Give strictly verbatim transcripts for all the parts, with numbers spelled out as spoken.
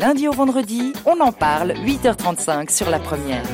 lundi au vendredi, on en parle, huit heures trente-cinq sur la première.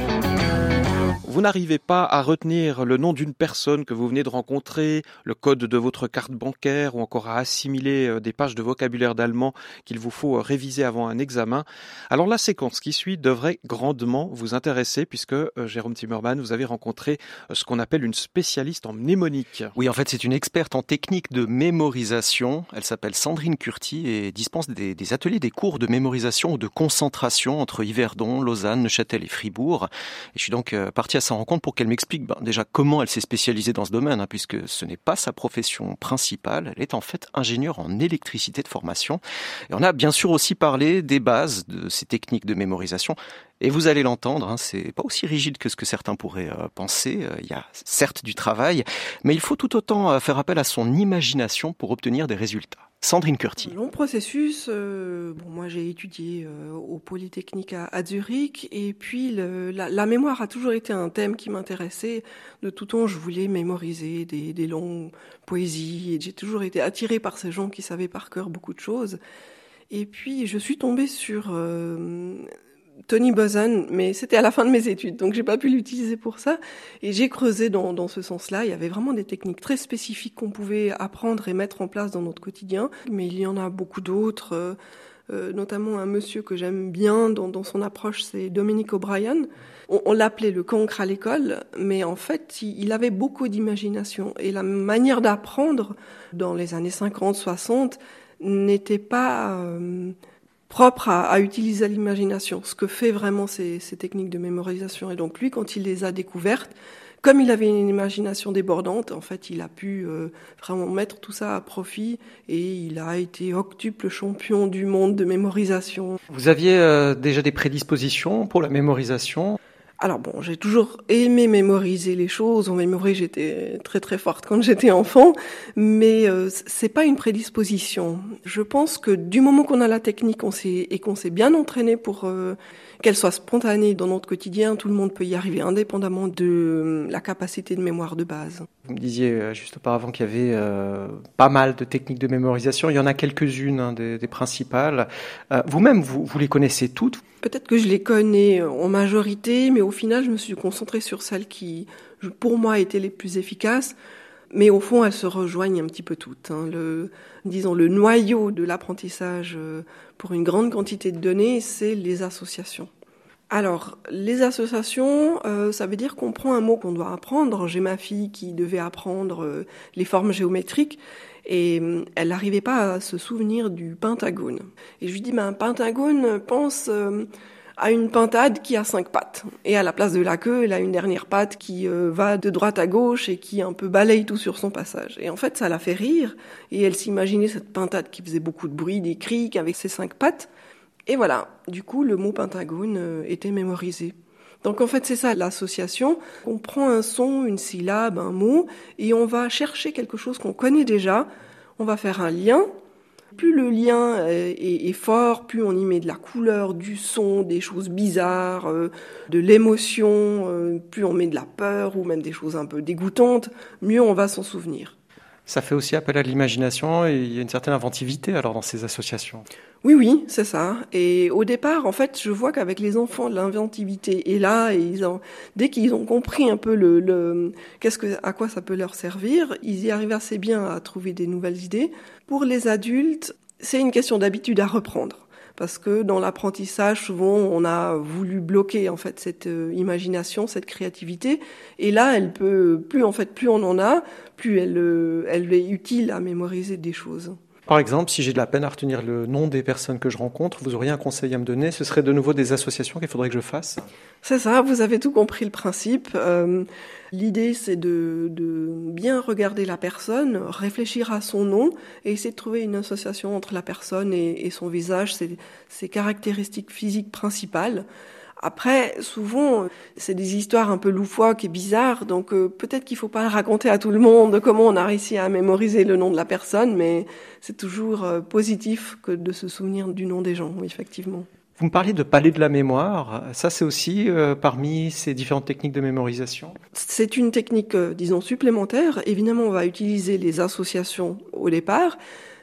Vous n'arrivez pas à retenir le nom d'une personne que vous venez de rencontrer, le code de votre carte bancaire ou encore à assimiler des pages de vocabulaire d'allemand qu'il vous faut réviser avant un examen. Alors la séquence qui suit devrait grandement vous intéresser puisque, euh, Jérôme Timmerman, vous avez rencontré ce qu'on appelle une spécialiste en mnémonique. Oui, en fait, c'est une experte en technique de mémorisation. Elle s'appelle Sandrine Curti et dispense des, des ateliers, des cours de mémorisation ou de concentration entre Yverdon, Lausanne, Neuchâtel et Fribourg. Et je suis donc euh, parti à sa rencontre pour qu'elle m'explique ben, déjà comment elle s'est spécialisée dans ce domaine, hein, puisque ce n'est pas sa profession principale. Elle est en fait ingénieure en électricité de formation. Et on a bien sûr aussi parlé des bases de ces techniques de mémorisation. Et vous allez l'entendre, hein, c'est pas aussi rigide que ce que certains pourraient euh, penser. Euh, il y a certes du travail, mais il faut tout autant euh, faire appel à son imagination pour obtenir des résultats. Sandrine Curti. Un long processus. Euh, bon, moi, j'ai étudié euh, au Polytechnique à, à Zurich, et puis le, la, la mémoire a toujours été un thème qui m'intéressait. De tout temps, je voulais mémoriser des, des longues poésies, et j'ai toujours été attirée par ces gens qui savaient par cœur beaucoup de choses. Et puis, je suis tombée sur euh, Tony Buzan, mais c'était à la fin de mes études, donc j'ai pas pu l'utiliser pour ça. Et j'ai creusé dans, dans ce sens-là. Il y avait vraiment des techniques très spécifiques qu'on pouvait apprendre et mettre en place dans notre quotidien. Mais il y en a beaucoup d'autres, euh, euh, notamment un monsieur que j'aime bien dans, dans son approche, c'est Dominic O'Brien. On, on l'appelait le cancre à l'école, mais en fait, il, il avait beaucoup d'imagination. Et la manière d'apprendre dans les années cinquante, soixante n'était pas... Euh, propre à, à utiliser l'imagination, ce que fait vraiment ces, ces techniques de mémorisation. Et donc lui, quand il les a découvertes, comme il avait une imagination débordante, en fait, il a pu euh, vraiment mettre tout ça à profit et il a été octuple champion du monde de mémorisation. Vous aviez euh, déjà des prédispositions pour la mémorisation ? Alors bon, j'ai toujours aimé mémoriser les choses. En mémoire, j'étais très très forte quand j'étais enfant, mais euh, c'est pas une prédisposition. Je pense que du moment qu'on a la technique on sait, et qu'on s'est bien entraîné pour euh, qu'elle soit spontanée dans notre quotidien, tout le monde peut y arriver indépendamment de euh, la capacité de mémoire de base. Vous me disiez euh, juste auparavant qu'il y avait euh, pas mal de techniques de mémorisation. Il y en a quelques-unes, hein, des, des principales. Euh, vous-même, vous, vous les connaissez toutes ? Peut-être que je les connais en majorité, mais au final, je me suis concentrée sur celles qui, pour moi, étaient les plus efficaces. Mais au fond, elles se rejoignent un petit peu toutes. Hein. Le, disons, le noyau de l'apprentissage pour une grande quantité de données, c'est les associations. Alors, les associations, euh, ça veut dire qu'on prend un mot qu'on doit apprendre. J'ai ma fille qui devait apprendre euh, les formes géométriques. Et elle n'arrivait pas à se souvenir du pentagone. Et je lui dis, ben, un pentagone, pense euh, à une pintade qui a cinq pattes. Et à la place de la queue, elle a une dernière patte qui euh, va de droite à gauche et qui un peu balaye tout sur son passage. Et en fait, ça la fait rire. Et elle s'imaginait cette pintade qui faisait beaucoup de bruit, des cris, avec ses cinq pattes. Et voilà, du coup, le mot pentagone euh, était mémorisé. Donc en fait, c'est ça l'association. On prend un son, une syllabe, un mot, et on va chercher quelque chose qu'on connaît déjà. On va faire un lien. Plus le lien est, est, est fort, plus on y met de la couleur, du son, des choses bizarres, euh, de l'émotion, euh, plus on met de la peur ou même des choses un peu dégoûtantes, mieux on va s'en souvenir. Ça fait aussi appel à l'imagination et il y a une certaine inventivité alors dans ces associations. Oui, oui, c'est ça. Et au départ, en fait, je vois qu'avec les enfants, l'inventivité est là. Et ils ont, dès qu'ils ont compris un peu le, le, qu'est-ce que, à quoi ça peut leur servir, ils y arrivent assez bien à trouver des nouvelles idées. Pour les adultes, c'est une question d'habitude à reprendre. Parce que dans l'apprentissage, souvent, on a voulu bloquer en fait cette euh, imagination, cette créativité. Et là, elle peut, plus en fait, plus on en a, plus elle, euh, elle est utile à mémoriser des choses. Par exemple, si j'ai de la peine à retenir le nom des personnes que je rencontre, vous auriez un conseil à me donner ? Ce serait de nouveau des associations qu'il faudrait que je fasse ? C'est ça, vous avez tout compris le principe. Euh, l'idée, c'est de, de bien regarder la personne, réfléchir à son nom et essayer de trouver une association entre la personne et, et son visage, ses, ses caractéristiques physiques principales. Après, souvent, c'est des histoires un peu loufoques et bizarres, donc euh, peut-être qu'il faut pas raconter à tout le monde comment on a réussi à mémoriser le nom de la personne, mais c'est toujours euh, positif que de se souvenir du nom des gens, oui, effectivement. Vous me parliez de palais de la mémoire, ça c'est aussi euh, parmi ces différentes techniques de mémorisation ? C'est une technique, euh, disons, supplémentaire. Évidemment, on va utiliser les associations au départ,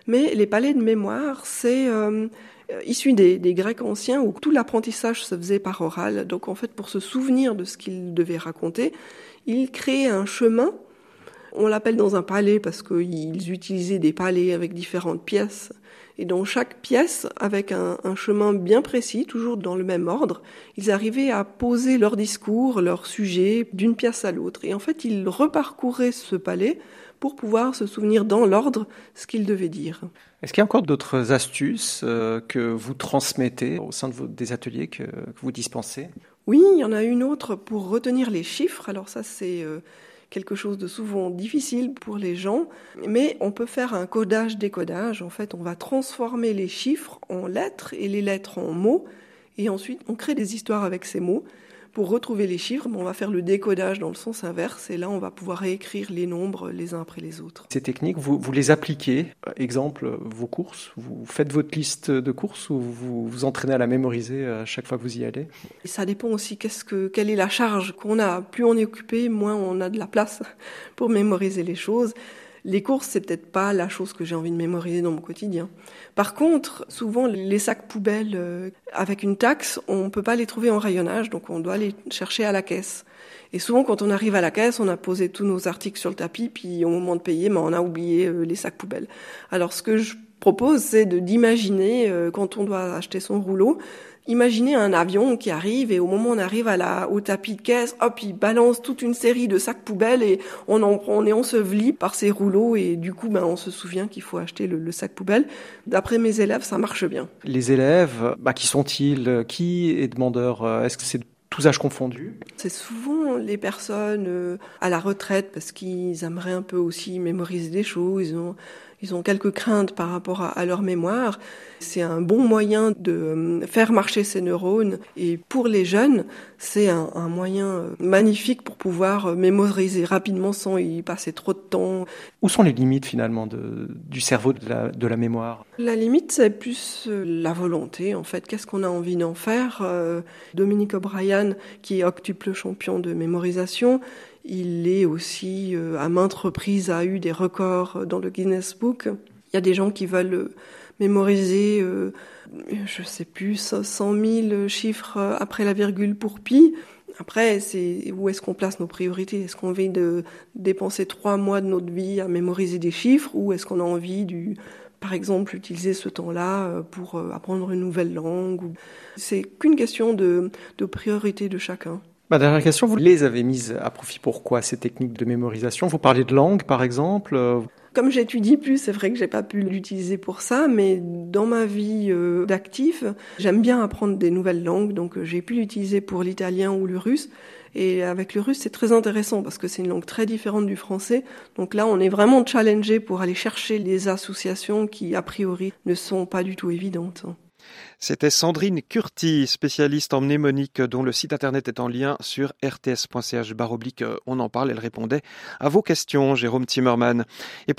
Mais les palais de mémoire, c'est euh, issu des, des Grecs anciens où tout l'apprentissage se faisait par oral. Donc en fait, pour se souvenir de ce qu'ils devaient raconter, ils créaient un chemin. On l'appelle dans un palais parce qu'ils utilisaient des palais avec différentes pièces. Et dans chaque pièce, avec un, un chemin bien précis, toujours dans le même ordre, ils arrivaient à poser leur discours, leur sujet d'une pièce à l'autre. Et en fait, ils reparcouraient ce palais pour pouvoir se souvenir dans l'ordre ce qu'ils devaient dire. Est-ce qu'il y a encore d'autres astuces euh, que vous transmettez au sein de vos, des ateliers que, que vous dispensez ? Oui, il y en a une autre pour retenir les chiffres. Alors ça, c'est euh, quelque chose de souvent difficile pour les gens, mais on peut faire un codage-décodage. En fait, on va transformer les chiffres en lettres et les lettres en mots, et ensuite on crée des histoires avec ces mots. Pour retrouver les chiffres, on va faire le décodage dans le sens inverse, et là on va pouvoir réécrire les nombres les uns après les autres. Ces techniques, vous, vous les appliquez, exemple vos courses, vous faites votre liste de courses ou vous vous entraînez à la mémoriser à chaque fois que vous y allez ? Et ça dépend aussi qu'est-ce que, quelle est la charge qu'on a. Plus on est occupé, moins on a de la place pour mémoriser les choses. Les courses, c'est peut-être pas la chose que j'ai envie de mémoriser dans mon quotidien. Par contre, souvent, les sacs poubelles, euh, avec une taxe, on peut pas les trouver en rayonnage, donc on doit les chercher à la caisse. Et souvent, quand on arrive à la caisse, on a posé tous nos articles sur le tapis, puis au moment de payer, ben, on a oublié euh, les sacs poubelles. Alors, ce que je propose, c'est de, d'imaginer, euh, quand on doit acheter son rouleau, imaginez un avion qui arrive et au moment où on arrive à la, au tapis de caisse, hop, il balance toute une série de sacs poubelles et on, en, on est enseveli par ces rouleaux et du coup, ben, on se souvient qu'il faut acheter le, le sac poubelle. D'après mes élèves, ça marche bien. Les élèves, bah, qui sont-ils ? Qui est demandeur ? Est-ce que c'est tous âges confondus ? C'est souvent les personnes euh, à la retraite parce qu'ils aimeraient un peu aussi mémoriser des choses. Ils ont, ils ont quelques craintes par rapport à, à leur mémoire. C'est un bon moyen de euh, faire marcher ces neurones. Et pour les jeunes, c'est un, un moyen magnifique pour pouvoir mémoriser rapidement sans y passer trop de temps. Où sont les limites finalement de, du cerveau de la, de la mémoire ? La limite, c'est plus la volonté. En fait, qu'est-ce qu'on a envie d'en faire ? euh, Dominique O'Brien, qui est octuple champion de mémorisation, il est aussi, euh, à maintes reprises, a eu des records dans le Guinness Book. Il y a des gens qui veulent mémoriser, euh, je sais plus, cent mille chiffres après la virgule pour pi. Après, c'est où est-ce qu'on place nos priorités ? Est-ce qu'on a envie de dépenser trois mois de notre vie à mémoriser des chiffres ou est-ce qu'on a envie du, par exemple, utiliser ce temps-là pour apprendre une nouvelle langue ? C'est qu'une question de, de priorité de chacun. Ma dernière question, vous les avez mises à profit pourquoi ces techniques de mémorisation ? Vous parlez de langue, par exemple ? Comme j'étudie plus, c'est vrai que j'ai pas pu l'utiliser pour ça, mais dans ma vie euh, d'actif, j'aime bien apprendre des nouvelles langues, donc euh, j'ai pu l'utiliser pour l'italien ou le russe. Et avec le russe, c'est très intéressant parce que c'est une langue très différente du français. Donc là, on est vraiment challengé pour aller chercher les associations qui, a priori, ne sont pas du tout évidentes. C'était Sandrine Curti, spécialiste en mnémonique dont le site internet est en lien sur r t s point c h barre oblique. On en parle, elle répondait à vos questions, Jérôme Timmerman. Et